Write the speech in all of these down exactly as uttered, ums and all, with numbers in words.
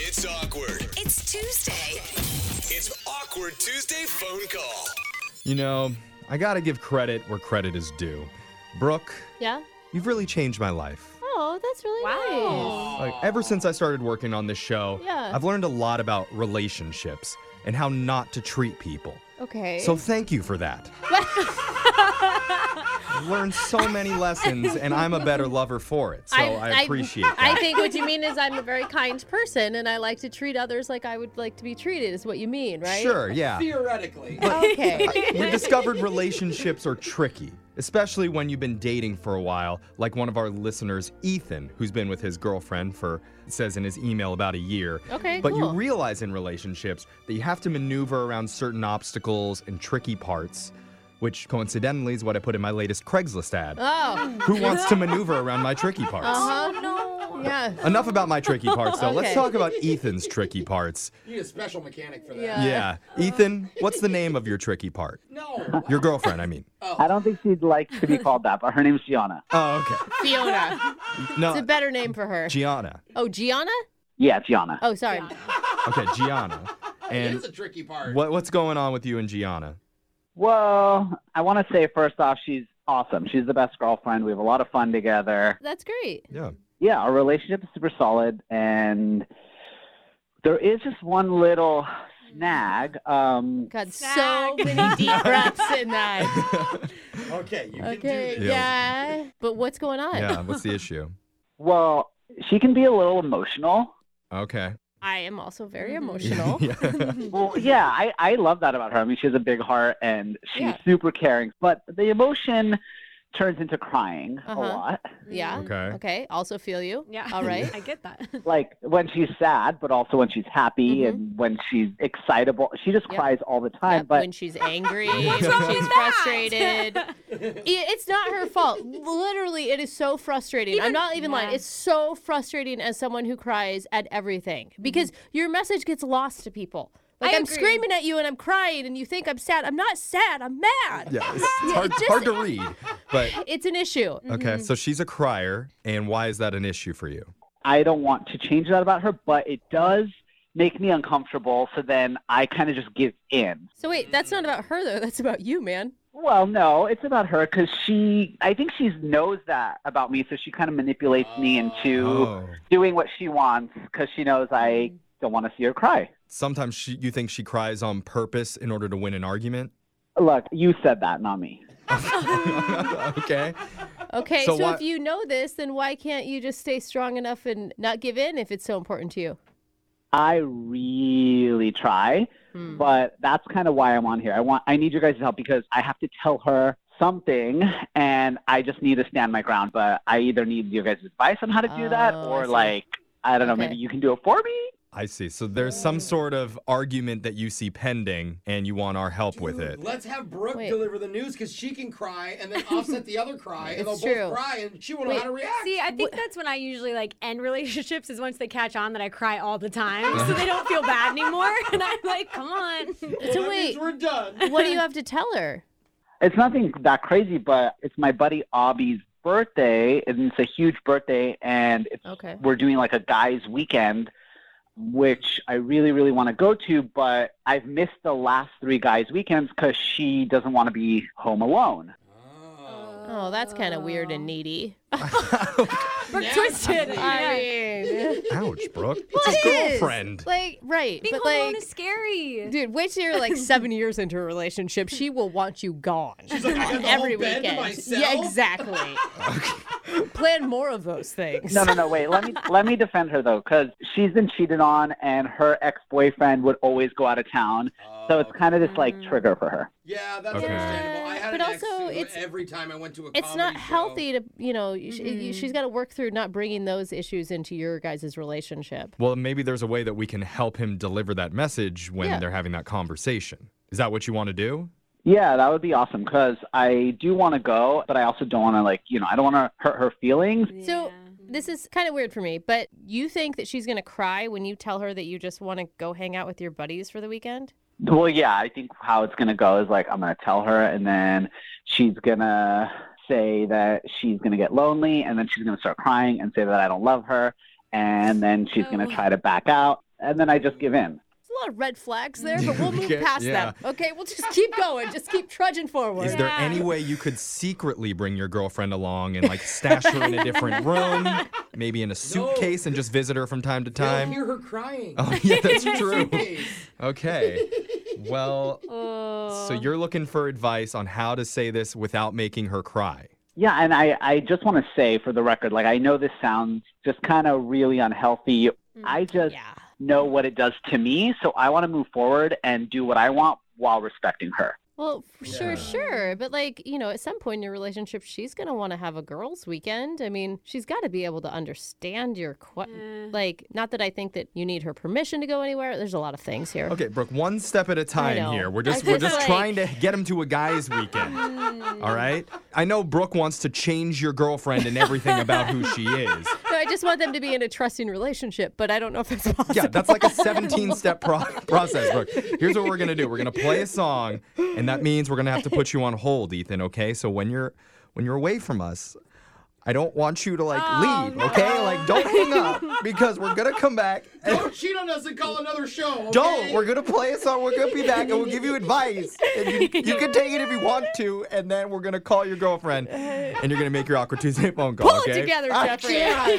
It's awkward. It's Tuesday. It's Awkward Tuesday phone call. You know, I gotta give credit where credit is due. Brooke, Yeah? you've really changed my life. Oh, that's really Wow. Like, ever since I started working on this show, Yeah. I've learned a lot about relationships and how not to treat people. nice. Okay. So thank you for that. I've learned so many lessons, and I'm a better lover for it. So I, appreciate that. I think what you mean is I'm a very kind person, and I like to treat others like I would like to be treated, is what you mean, right? Sure, yeah. Theoretically. Okay. We discovered relationships are tricky, especially when you've been dating for a while, like one of our listeners, Ethan, who's been with his girlfriend for, it says in his email, about a year. Okay, But you cool. realize in relationships that you have to maneuver around certain obstacles and tricky parts, which coincidentally is what I put in my latest Craigslist ad. Oh. Who wants to maneuver around my tricky parts? Uh-huh. no. Yeah. Enough about my tricky parts, though. Let's Okay. talk about Ethan's tricky parts. You need a special mechanic for that. Yeah. Yeah. Ethan, what's the name of your tricky part? No. Your girlfriend, I mean. I don't think she'd like to be called that, but her name's Gianna. Oh, okay. Fiona. No, It's a better name for her. Gianna. Oh, Gianna? Yeah, Gianna. Oh, sorry. Okay, Gianna. It And is a tricky part. what what's going on with you and Gianna? Well, I want to say first off, she's awesome. She's the best girlfriend. We have a lot of fun together. That's great. Yeah. Yeah, our relationship is super solid, and there is just one little snag. Um, God, so Snag. many deep breaths in that. Okay, you can Okay, do this. yeah. But what's going on? Yeah, what's the issue? well, she can be a little emotional. Okay. I am also very emotional. Yeah. Well, yeah, I, I love that about her. I mean, she has a big heart, and she's Yeah. super caring. But the emotion turns into crying Uh-huh. a lot. Yeah. Okay. Okay. Also feel you. Yeah. All right. I get that. Like when she's sad, but also when she's happy Mhm. and when she's excitable. She just Yep. cries all the time. Yep, But when she's angry, What's when wrong she's with that? frustrated. I- It's not her fault. Literally, it is so frustrating. I'm Even- not even lying. Yeah. It's so frustrating as someone who cries at everything because your message gets lost to people. Like, I I'm agree. screaming at you and I'm crying and you think I'm sad. I'm not sad. I'm mad. Yeah, it's, it's hard, just- hard to read. But It's an issue. okay, so she's a crier, and why is that an issue for you? I don't want to change that about her, but it does make me uncomfortable. So then I kind of just give in. So wait, that's not about her though. That's about you, man. Well, no, it's about her because she, I think she knows that about me. So she kind of manipulates me into Oh. doing what she wants because she knows I don't want to see her cry. Sometimes she, you think she cries on purpose in order to win an argument? Look, you said that, not me. Okay. Okay, So so, why- if you know this, then why can't you just stay strong enough and not give in if it's so important to you? I really try, Hmm. but that's kind of why I'm on here. I want, I need your guys' help because I have to tell her something, and I just need to stand my ground. But I either need your guys' advice on how to do that, Oh, I or see. like, I don't know, Okay. maybe you can do it for me. I see. So there's some sort of argument that you see pending, and you want our help with Dude, it. Let's have Brooke Wait. deliver the news because she can cry and then offset the other cry, and they'll It's both true. cry, and she won't know Wait, how to react. See, I think that's when I usually like end relationships is once they catch on that I cry all the time, so they don't feel bad anymore. And I'm like, come on. Well, So that means wait. we're done. What do you have to tell her? It's nothing that crazy, but it's my buddy Abby's birthday, and it's a huge birthday, and it's Okay. we're doing like a guys' weekend, which I really, really want to go to, but I've missed the last three guys' weekends because she doesn't want to be home alone. Oh, that's kind of weird and needy. We're Now- twisted. I mean, Ouch, Brooke. Well, It's it a is. girlfriend. like, right. Being but home alone like, is scary. dude, wait till you're like seven years into a relationship. She will want you gone. She's like, I got the every whole bed to weekend. myself? Yeah, exactly. Plan more of those things. No, no, no, wait. Let me let me defend her though, because she's been cheated on, and her ex-boyfriend would always go out of town, so it's kind of this like trigger for her. Yeah, that's Okay. understandable. I had But an ex also, who it's- every time I went to a It's comedy not show- healthy to, you know, you sh you, she's got to work through not bringing those issues into your guys' relationship. Well, maybe there's a way that we can help him deliver that message when Yeah. they're having that conversation. Is that what you want to do? Yeah, that would be awesome because I do want to go, but I also don't want to like, you know, I don't want to hurt her feelings. So this is kind of weird for me, but you think that she's going to cry when you tell her that you just want to go hang out with your buddies for the weekend? Well, yeah, I think how it's going to go is like I'm going to tell her, and then she's going to say that she's going to get lonely, and then she's going to start crying and say that I don't love her, and then she's going Oh. to try to back out. and then I just give in. There's a lot of red flags there, but we'll move Okay, past yeah. them. Okay, we'll just keep going. Just keep trudging forward. Is there any way you could secretly bring your girlfriend along and like stash her in a different room, maybe in a suitcase, and just visit her from time to They'll time? hear her crying. Oh, yeah, that's true. Suitcase. Okay. Well, Uh, so you're looking for advice on how to say this without making her cry. Yeah, and I, I just want to say for the record, like, I know this sounds just kind of really unhealthy. I just yeah. know what it does to me, so I want to move forward and do what I want while respecting her. Well, f- sure, sure. But, like, you know, at some point in your relationship, she's going to want to have a girls' weekend. I mean, she's got to be able to understand your, que- like, not that I think that you need her permission to go anywhere. There's a lot of things here. Okay, Brooke, one step at a time know. here. We're just I we're just, just like- trying to get him to a guy's weekend. All right? I know Brooke wants to change your girlfriend and everything about who she is. No, I just want them to be in a trusting relationship, but I don't know if that's possible. Yeah, that's like a seventeen-step pro- process, Brooke. Here's what we're going to do. We're going to play a song, and that means we're going to have to put you on hold, Ethan, okay? So when you're when you're away from us, I don't want you to, like, Oh, leave, no. okay? Like, don't hang up, because we're going to come back. And Don't cheat on us and call another show. Okay? don't. We're going to play a song. We're going to be back, and we'll give you advice. And you, you can take it if you want to, and then we're going to call your girlfriend, and you're going to make your Awkward Tuesday phone call, Pull okay? it together, I Jeffrey.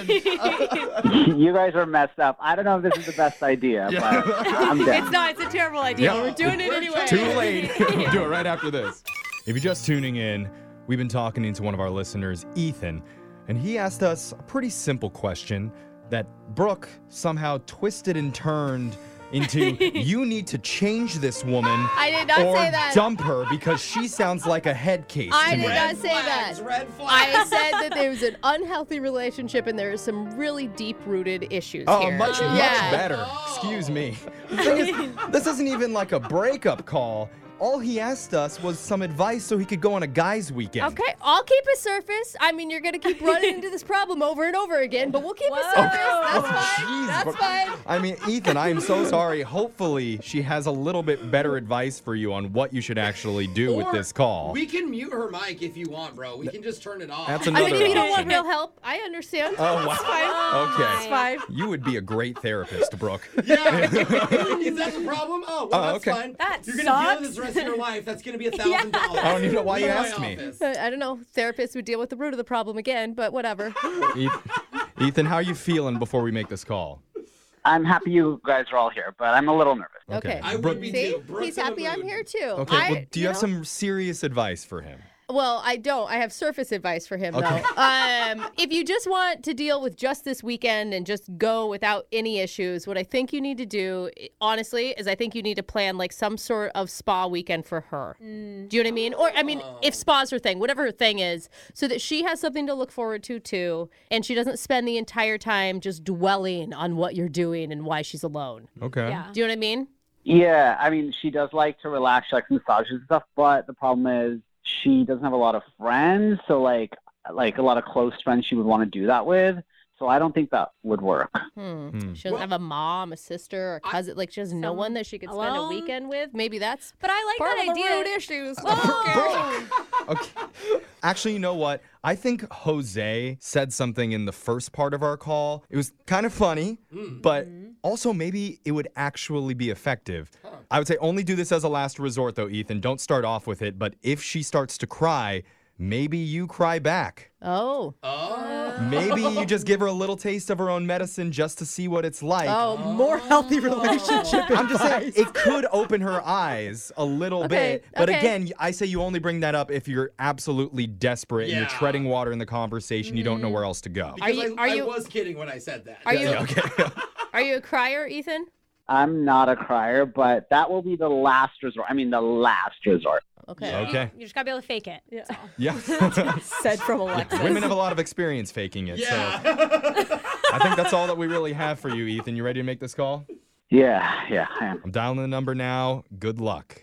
can't. You guys are messed up. I don't know if this is the best idea, Yeah. but I'm down. It's not. It's a terrible idea. Yeah. We're doing it anyway. Too late. We'll do it right after this. If you're just tuning in, we've been talking to one of our listeners, Ethan, and he asked us a pretty simple question that Brooke somehow twisted and turned into, you need to change this woman I did not or say that. dump her because she sounds like a head case I to did me. not Red say flags, that. Red flags. I said that there was an unhealthy relationship and there are some really deep-rooted issues Oh, here. much, much yeah. better. Excuse me. The thing is, this isn't even like a breakup call. All he asked us was some advice so he could go on a guy's weekend. Okay, I'll keep a surface. I mean, you're going to keep running into this problem over and over again, but we'll keep a Whoa. surface. That's fine. Jeez, That's but- fine. I mean, Ethan, I am so sorry. Hopefully, she has a little bit better advice for you on what you should actually do with Or this call. We can mute her mic if you want, bro. We can just turn it off. That's I another mean, if you don't option. want real help, I understand. Oh, wow. It's fine. Okay. It's fine. You would be a great therapist, Brooke. Yeah. Is that the problem? Oh, well, Oh, that's okay. fine. That You're gonna deal sucks. with this the rest of your life. That's gonna be a thousand dollars. I don't even know why you asked me. Uh, I don't know. Therapists would deal with the root of the problem again, but whatever. Eth- Ethan, how are you feeling before we make this call? I'm happy you guys are all here, but I'm a little nervous. Okay. I Brooke- would be See? too. Brooke's He's in the happy I'm mood. here too. Okay, I, well, do you, have know- some serious advice for him? Well, I don't. I have surface advice for him, Okay. though. Um, if you just want to deal with just this weekend and just go without any issues, what I think you need to do, honestly, is I think you need to plan like some sort of spa weekend for her. Do you know what I mean? Or, I mean, if spa's her thing, whatever her thing is, so that she has something to look forward to, too, and she doesn't spend the entire time just dwelling on what you're doing and why she's alone. Okay. Yeah. Do you know what I mean? Yeah, I mean, she does like to relax, she likes massages and stuff, but the problem is she doesn't have a lot of friends, so like like a lot of close friends she would want to do that with. So I don't think that would work. Hmm. Hmm. She doesn't Well, have a mom, a sister, a cousin. Like, she has no one that she could spend a alone? weekend with. Maybe that's But I like part that of the idea. root issues. Oh. Okay. Actually, you know what? I think Jose said something in the first part of our call. It was kind of funny, but also maybe it would actually be effective. I would say only do this as a last resort, though, Ethan. Don't start off with it. But if she starts to cry, maybe you cry back. Oh. Oh. Maybe you just give her a little taste of her own medicine just to see what it's like. Oh, more healthy relationship. I'm just saying, it could open her eyes a little Okay, bit. But okay. again, I say you only bring that up if you're absolutely desperate and you're Yeah. treading water in the conversation. You don't know where else to go. Because you- I, are I you- was kidding when I said that. Are you- Yeah, okay. Are you a crier, Ethan? I'm not a crier, but that will be the last resort. I mean, the last resort. Okay. Yeah. Okay. You just gotta be able to fake it. Yeah. Yeah. Said from Alexa. Women have a lot of experience faking it. Yeah. So I think that's all that we really have for you, Ethan. You ready to make this call? Yeah, yeah, I am. I'm dialing the number now. Good luck.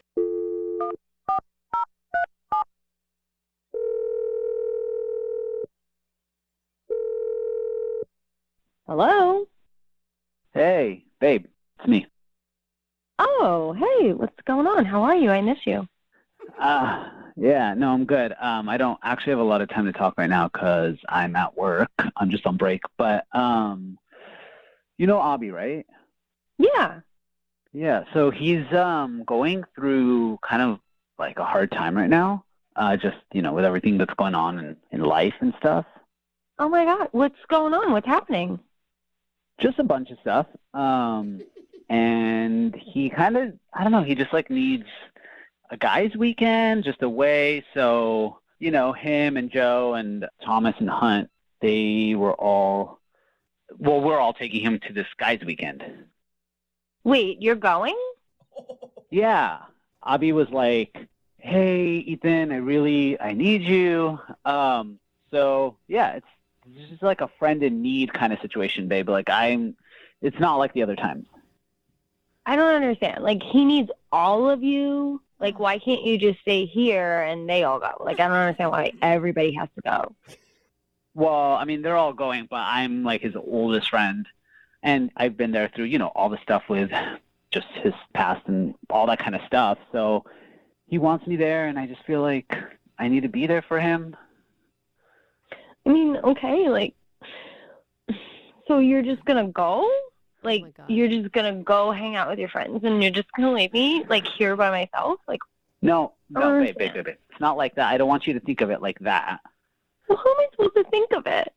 Hello? Hey, babe, it's me. Oh, hey, what's going on? How are you? I miss you. Uh, yeah, no, I'm good. Um, I don't actually have a lot of time to talk right now because I'm at work. I'm just on break. But, um, you know Abby, right? Yeah. Yeah, so he's um going through kind of like a hard time right now. Uh, just, you know, with everything that's going on in, in life and stuff. Oh my God. What's going on? What's happening? Just a bunch of stuff. Um, and he kind of, I don't know, he just like needs a guy's weekend, just away. So, you know, him and Joe and Thomas and Hunt, they were all, well, we're all taking him to this guy's weekend. Wait, you're going? Yeah. Abby was like, hey, Ethan, I really, I need you. Um, so yeah, it's, it's just like a friend in need kind of situation, babe. Like I'm, it's not like the other times. I don't understand. Like, he needs all of you. Like, why can't you just stay here and they all go? Like, I don't understand why everybody has to go. Well, I mean, they're all going, but I'm like his oldest friend. And I've been there through, you know, all the stuff with just his past and all that kind of stuff. So he wants me there, and I just feel like I need to be there for him. I mean, okay, like, so you're just going to go? Like, my God. you're just going to go hang out with your friends and you're just going to leave me, like, here by myself? Like, No, I no, don't babe, babe, babe, babe. It's not like that. I don't want you to think of it like that. well, how am I supposed to think of it?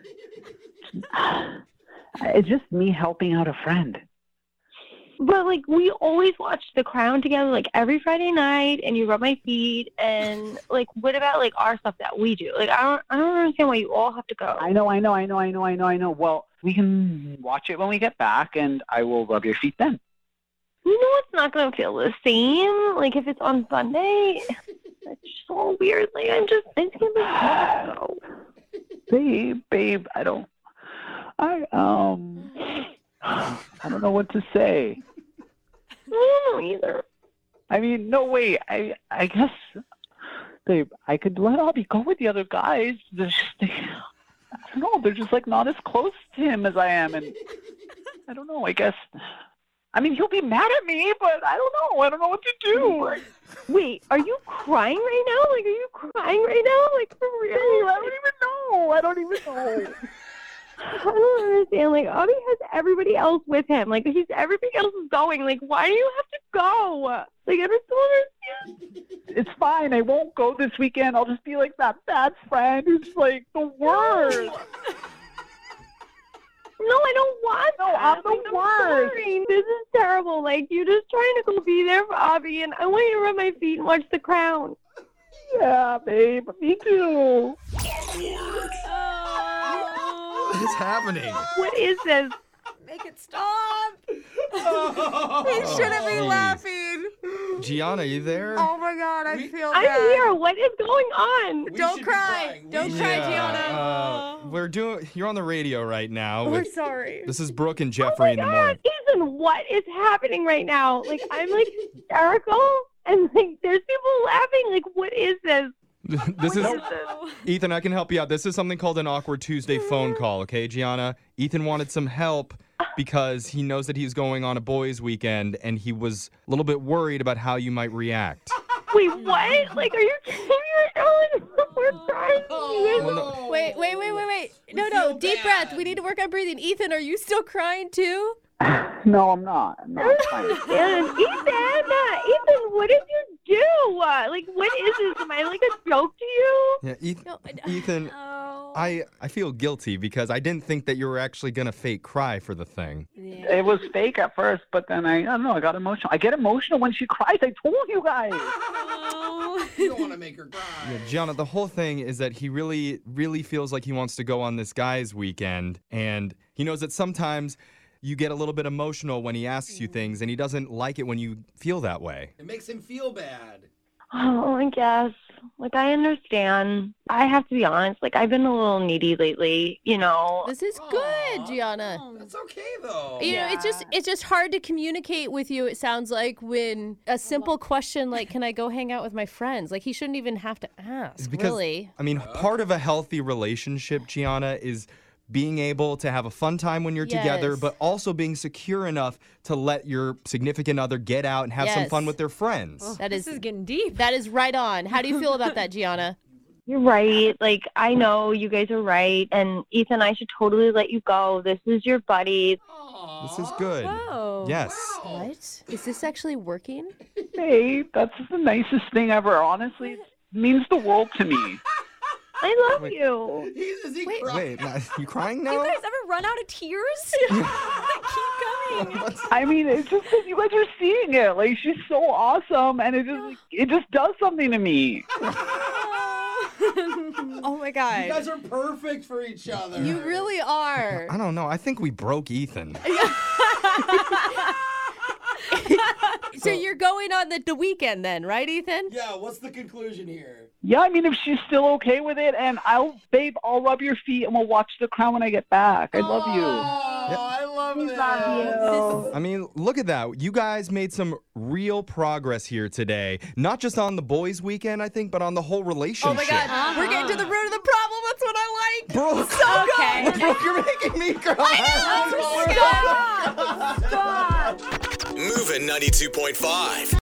It's just me helping out a friend. But, like, we always watch The Crown together, like, every Friday night, and you rub my feet, and, like, what about, like, our stuff that we do? Like, I don't I don't understand why you all have to go. I know, I know, I know, I know, I know, I know. Well, we can watch it when we get back, and I will rub your feet then. You know it's not going to feel the same, like, if it's on Sunday. It's so weird. Like, I'm just, I just can't believe to go. Babe, babe, I don't, I, um, I don't know what to say. I don't know either. I mean, no, wait, I, I guess, babe, I could let Abby go with the other guys. They're just, they, I don't know, they're just, like, not as close to him as I am, and I don't know, I guess, I mean, he'll be mad at me, but I don't know, I don't know what to do. Wait, are you crying right now? Like, are you crying right now? Like, for real? I don't even know, I don't even know. I don't understand. Like, Abby has everybody else with him. Like, he's everybody else is going. Like, why do you have to go? Like, I just don't understand. It's fine, I won't go this weekend. I'll just be like that bad friend who's, like, the worst. No, I don't want No, that. I'm the Like, worst. sorry. This is terrible. Like, you're just trying to go be there for Abby, and I want you to rub my feet and watch The Crown. Yeah, babe, me too. Awkward. What is happening? What is this? Make it stop. He shouldn't be geez. laughing. Gianna, you there? Oh my God, I feel I'm bad. here. What is going on? We Don't should be cry. crying. We Don't should cry, be Yeah, Gianna. uh, we're doing. You're on the radio right now. We're With, sorry. this is Brooke and Oh Jeffrey my in the God, morning. Ethan, what is happening right now? Like, I'm like hysterical, and like there's people laughing. Like, what is this? This is What is this? Ethan. I can help you out. This is something called an awkward Tuesday phone call. Okay, Gianna. Ethan wanted some help because he knows that he's going on a boys' weekend, and he was a little bit worried about how you might react. Wait, what? Like, are you kidding me right now? Like, we're crying. Oh, Well, no. Wait, wait, wait, wait, wait. We No, no, feel deep bad. breath. We need to work on breathing. Ethan, are you still crying too? No, I'm not. I'm not. I'm fine. And Ethan, uh, Ethan, what did you do? Uh, like, what is this? Am I like a joke to you? Yeah, Ethan. No, I- Ethan, Oh. I I feel guilty because I didn't think that you were actually gonna fake cry for the thing. Yeah. It was fake at first, but then I, I don't know, I got emotional. I get emotional when she cries. I told you guys. Oh. You don't want to make her cry. Yeah, Gianna, the whole thing is that he really, really feels like he wants to go on this guy's weekend, and he knows that sometimes you get a little bit emotional when he asks you things, and he doesn't like it when you feel that way. It makes him feel bad. Oh, I guess. Like, I understand. I have to be honest. Like, I've been a little needy lately, you know. This is good, Aw. Gianna. That's okay, though. You know, it's just it's just hard to communicate with you, it sounds like, when a simple question like, can I go hang out with my friends? Like, he shouldn't even have to ask, Because, really. I mean, part of a healthy relationship, Gianna, is being able to have a fun time when you're together, Yes. but also being secure enough to let your significant other get out and have some Yes. fun with their friends. That This is is getting deep. that is right on. How do you feel about that, Gianna? You're right. Like, I know you guys are right. And Ethan, I should totally let you go. This is your buddy. This is good. Whoa. Yes. What? Is this actually working? Babe, that's the nicest thing ever. Honestly, it means the world to me. I love Wait. you. He's, is he crying? Wait, now- you crying You now? guys ever run out of tears? Keep coming. I mean, it's just that you guys are seeing it. Like, she's so awesome, and it just like, it just does something to me. Oh my God. You guys are perfect for each other. You really are. I don't know. I think we broke Ethan. So you're going on the, the weekend then, right, Ethan? Yeah, what's the conclusion here? Yeah, I mean, if she's still okay with it, and I'll, babe, I'll rub your feet, and we'll watch The Crown when I get back. I love you. Oh, I love this. Love you. I mean, look at that. You guys made some real progress here today. Not just on the boys' weekend, I think, but on the whole relationship. Oh my God. We're getting to the root of the problem. That's what I like. Brooke, So Okay. good. Brooke, you're making me cry. Stop. Stop. Moving ninety-two point five.